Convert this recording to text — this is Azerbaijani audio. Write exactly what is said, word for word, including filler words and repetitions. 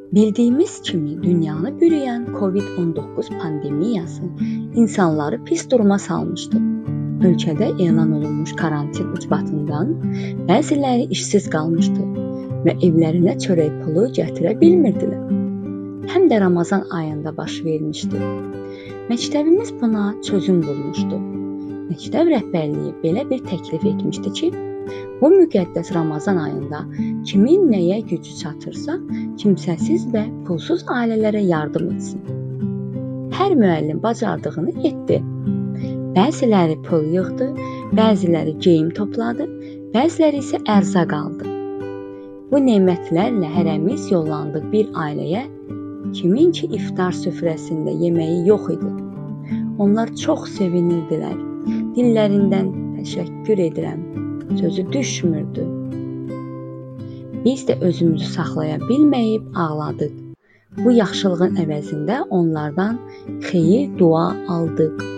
Bildiyimiz kimi dünyanı bürüyən kovid on doqquz pandemiyası insanları pis duruma salmışdı. Ölkədə elan olunmuş karantin ucbatından bəziləri işsiz qalmışdı və evlərinə çörək pulu gətirə bilmirdilər. Həm də Ramazan ayında baş vermişdi. Məktəbimiz buna çözüm bulmuşdu. Məktəb rəhbərliyi belə bir təklif etmişdi ki, bu müqəddəs Ramazan ayında kimin nəyə gücü çatırsa, kimsəsiz və pulsuz ailələrə yardım etsin. Hər müəllim bacardığını etdi. Bəziləri pul yığdı, bəziləri geyim topladı, bəziləri isə ərzaq aldı. Bu nemətlərlə hərəmiz yollandıq bir ailəyə, kimin ki iftar süfrəsində yeməyi yox idi. Onlar çox sevinirdilər. Dillərindən təşəkkür edirəm sözü düşmürdü. Biz də özümüzü saxlaya bilməyib ağladıq. Bu yaxşılığın əvəzində onlardan xeyir dua aldıq.